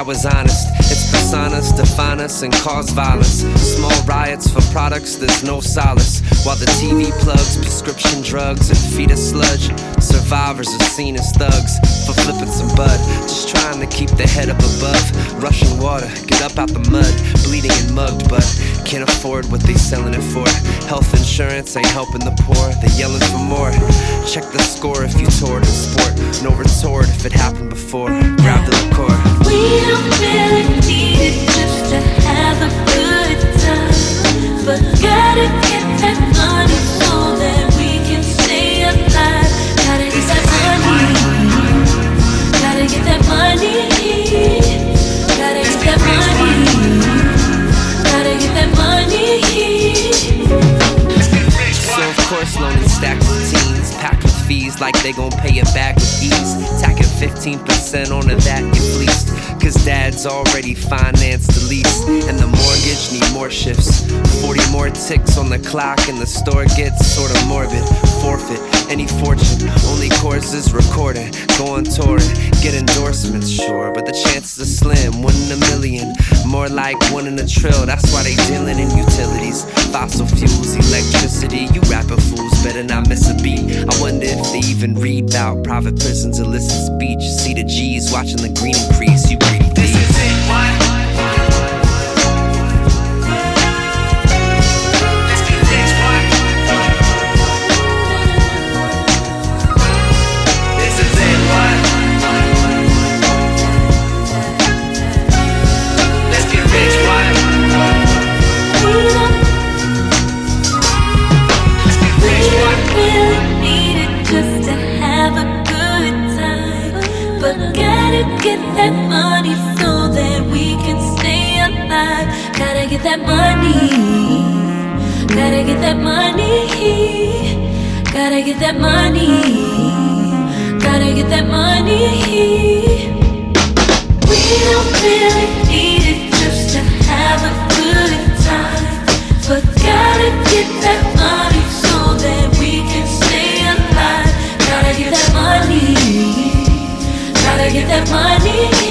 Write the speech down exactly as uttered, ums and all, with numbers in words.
was honest. Its personas define us and cause violence. Small riots for products, there's no solace. While the T V plugs prescription drugs and feed us sludge, survivors are seen as thugs for flipping some bud, just trying to keep their head up above. Rushing water, get up out the mud, bleeding and mugged, but can't afford what they selling it for. Health insurance ain't helping the poor, they yelling for more. Check the score if you toured in sport, no retort if it happened before. Grab the liqueur. We don't really need it just to have a good time, but gotta get that money so that we can stay alive. Gotta get that money, gotta get that money, gotta get that money, gotta get that money. So of course loaning stacks of teens, packed with fees like they gon' pay it back with ease. Tacking fifteen percent onto that you fleeced, cause dad's already financed the lease, and the mortgage need more shifts. Forty more ticks on the clock and the store gets sorta morbid. Forfeit any fortune, only courses recording. Go on touring, get endorsements, sure, but the chances are slim, one in a million. More like one in a trill, that's why they dealing in utilities. Fossil fuels, electricity, you rapping fools better not miss a beat. I wonder if they even read about private prisons, illicit speech. See the G's watching the green increase, you greedy thieves. This is it, what? Get that money so that we can stay alive. Gotta get that money, gotta get that money, gotta get that money, gotta get that money. We don't really need it just to have a good time, but gotta get that money so that we can stay alive. Gotta get that money, gotta get that money.